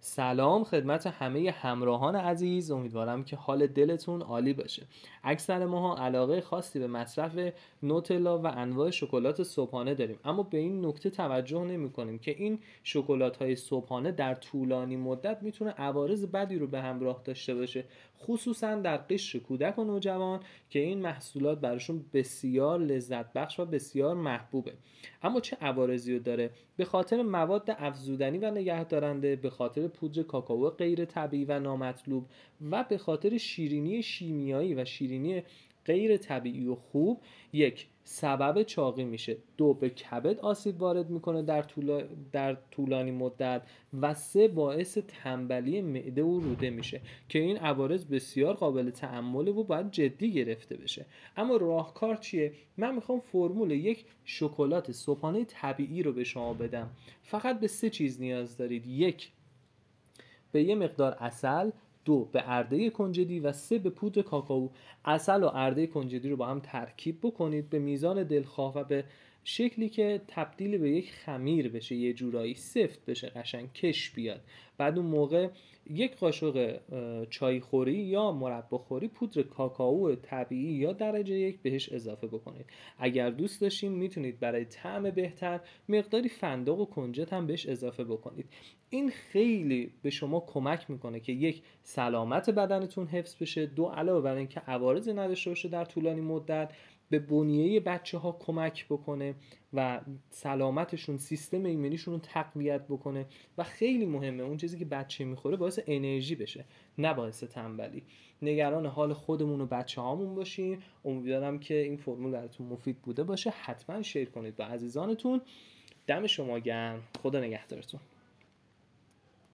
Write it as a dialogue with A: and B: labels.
A: سلام خدمت همه همراهان عزیز، امیدوارم که حال دلتون عالی باشه. اکثر ماها علاقه خاصی به مصرف نوتلا و انواع شکلات صبحانه داریم، اما به این نکته توجه نمی‌کنیم که این شکلات‌های صبحانه در طولانی مدت میتونه عوارض بدی رو به همراه داشته باشه، خصوصا در قشر کودک و نوجوان که این محصولات براشون بسیار لذت بخش و بسیار محبوبه. اما چه عوارضی رو داره؟ به خاطر مواد افزودنی و نگهدارنده، به خاطر پودر کاکائو غیر طبیعی و نامطلوب و به خاطر شیرینی شیمیایی و شیرینی غیر طبیعی و خوب، یک، سبب چاقی میشه، دو، به کبد آسیب وارد میکنه در طولانی مدت و سه، باعث تنبلی معده و روده میشه که این عوارض بسیار قابل تأمله و باید جدی گرفته بشه. اما راهکار چیه؟ من میخوام فرمول یک شکلات صبحانه طبیعی رو به شما بدم. فقط به سه چیز نیاز دارید: یک، به یه مقدار عسل، دو، به ارده کنجدی و سه، به پودر کاکائو. عسل و ارده کنجدی رو با هم ترکیب بکنید به میزان دلخواه و به شکلی که تبدیل به یک خمیر بشه، یه جورایی سفت بشه، قشنگ کش بیاد. بعد اون موقع یک قاشق چای خوری یا مربا خوری پودر کاکائو طبیعی یا درجه یک بهش اضافه بکنید. اگر دوست داشتین میتونید برای طعم بهتر مقداری فندق و کنجد هم بهش اضافه بکنید. این خیلی به شما کمک میکنه که یک، سلامت بدنتون حفظ بشه، دو، علاوه بر اینکه عوارضی نداشته باشه در طولانی مدت، به بنیه بچه ها کمک بکنه و سلامتشون، سیستم ایمنیشون رو تقویت بکنه و خیلی مهمه اون چیزی که بچه میخوره باعث انرژی بشه نه باعث تنبلی. نگران حال خودمون و بچه هامون باشین. امیدوارم که این فرمول براتون مفید بوده باشه. حتما شیر کنید با عزیزانتون. دم شما گرم. خدا نگهدارتون.